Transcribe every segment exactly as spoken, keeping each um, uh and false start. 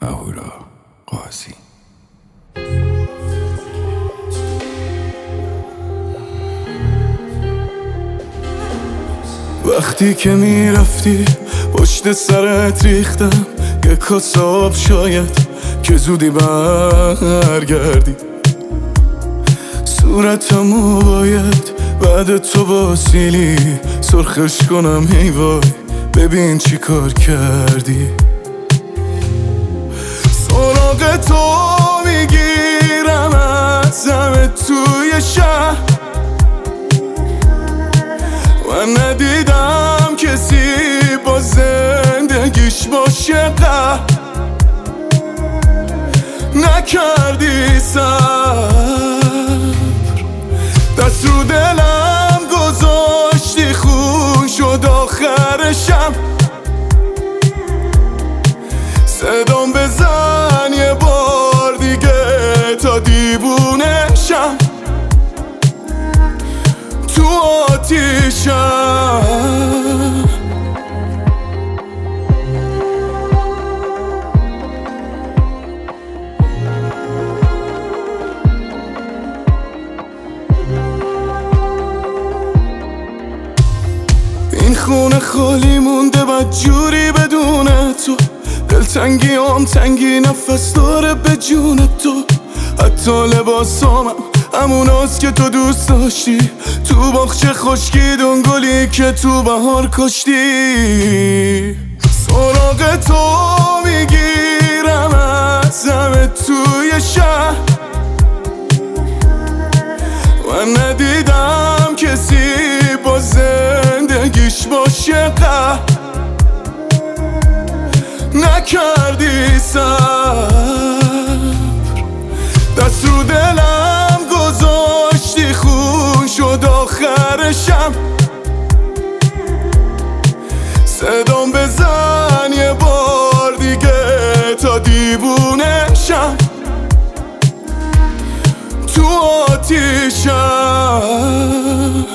اهورا قاضی. وقتی که میرفتی پشت سرت ریختم یه کاسه آب، شاید که زودی برگردی. صورتمو باید بعد تو با سیلی سرخش کنم، هی وای ببین چی کار کردی. سراغ تو میگیرم از همه توی شهر، من ندیدم کسی با زندگیش باشه قهر. نکردی صبر، دست رو دلم گذاشتی، خون شد آخرشم. صدام بزن یه بار دیگه تا دیوونشم، تو آتیشم. این خونه خالی مونده بد جوری بدون تو، دلتنگی هم تنگی نفس داره به جون تو. حتی لباسامم هموناست که تو دوست داشتی، تو باغچه خشکی دنگلی که تو بهار کشتی. سراغ تو میگیرم از همه توی شهر، من ندیدم کسی با زندگیش باشه قهر. نکردی صبر، دست رو دلم گذاشتی، خون شد آخرشم. صدام بزن یه بار دیگه تا دیوونشم، تو آتیشم.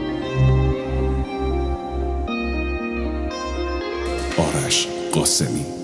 آرش قاسمی.